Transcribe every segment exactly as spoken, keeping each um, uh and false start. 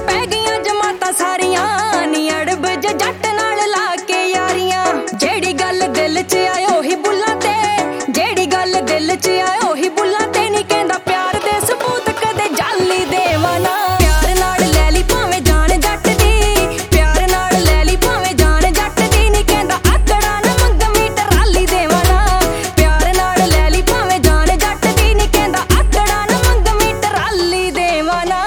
ਪੈ ਗਈਆਂ ਜਮਾਤਾਂ ਸਾਰੀਆਂ ਨੀ ਅੜਬ ਜੇ ਜੱਟ ਨਾਲ ਲਾ ਕੇ ਯਾਰੀਆਂ। ਜਿਹੜੀ ਗੱਲ ਦਿਲ 'ਚ ਆਏ ਉਹੀ ਬੁੱਲਾਂ ਤੇ, ਜਿਹੜੀ ਗੱਲ ਦਿਲ 'ਚ ਆਏ ਉਹੀ ਬੁੱਲਾਂ ਤੇ। ਨੀ ਕਹਿੰਦਾ ਪਿਆਰ ਦੇ ਸਬੂਤ ਕਦੇ ਜਾਲੀ ਦੇਵਾਂ ਨਾ। ਪਿਆਰ ਨਾਲ ਲੈ ਲਈ ਭਾਵੇਂ ਜਾਨ ਜੱਟ ਦੀ, ਪਿਆਰ ਨਾਲ ਲੈ ਲਈ ਭਾਵੇਂ ਜਾਨ ਜੱਟ ਦੀ। ਨੀ ਕਹਿੰਦਾ ਆਕੜਾ ਨਾ ਮੰਗਵੀਂ ਟਰਾਲੀ ਦੇਵਾਂ ਨਾ। ਪਿਆਰ ਨਾਲ ਲੈ ਲਈ ਭਾਵੇਂ ਜਾਨ ਜੱਟ ਦੀ। ਨੀ ਕਹਿੰਦਾ ਆਕੜਾ ਨਾ ਮੰਗਵੀਂ ਟਰਾਲੀ ਦੇਵਾਂ ਨਾ।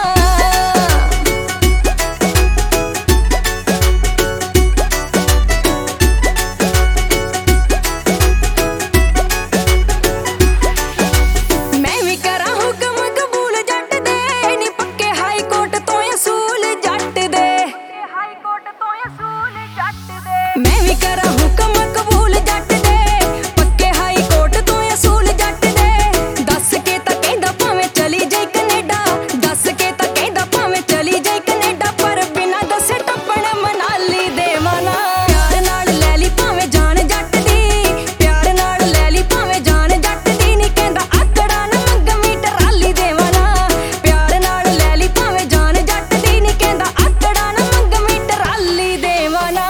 ਮੈਂ ਵੀ ਕਰਾਂ ਹੁਕਮ ਕਬੂਲ ਜੱਟ ਦੇ, ਪੱਕੇ ਹਾਈ ਕੋਰਟ ਤੋਂ ਅਸੂਲ ਜੱਟ ਦੇ। ਦੱਸ ਕੇ ਤਾਂ ਕਹਿੰਦਾ ਭਾਵੇਂ ਚਲੀ ਜਾਈ ਕੈਨੇਡਾ, ਦੱਸ ਕੇ ਤਾਂ ਕਹਿੰਦਾ ਭਾਵੇਂ ਚਲੀ ਜਾਈ ਕੈਨੇਡਾ। ਪਰ ਬਿਨਾਂ ਦੱਸੇ ਟੱਪਣ ਮਨਾਲੀ ਦੇਵਾਂ ਨਾ। ਪਿਆਰ ਨਾਲ ਲੈ ਲਈ ਭਾਵੇਂ ਜਾਨ ਜੱਟ ਦੀ, ਪਿਆਰ ਨਾਲ ਲੈ ਲਈ ਭਾਵੇਂ ਜਾਨ ਜੱਟ ਦੀ। ਨੀ ਕਹਿੰਦਾ ਆਕੜਾ ਨਾ ਮੰਗਵੀਂ ਟਰਾਲੀ ਦੇਵਾਂ ਨਾ। ਪਿਆਰ ਨਾਲ ਲੈ ਲਈ ਭਾਵੇਂ ਜਾਨ ਜੱਟ ਦੀ। ਨੀ ਕਹਿੰਦਾ ਆਕੜਾ ਨਾ ਮੰਗਵੀਂ ਟਰਾਲੀ ਦੇਵਾਂ ਨਾ।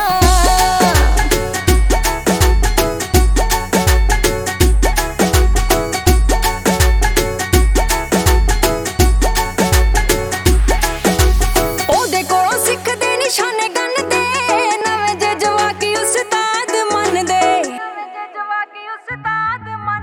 ਨਿਸ਼ਾਨੇ ਗੰਨਦੇ ਨਵੇਂ ਜੇ ਜਵਾਕੀ ਉਸਤਾਦ ਮੰਨਦੇ, ਨਵੇਂ ਜੇ ਜਵਾਕੀ ਉਸਤਾਦ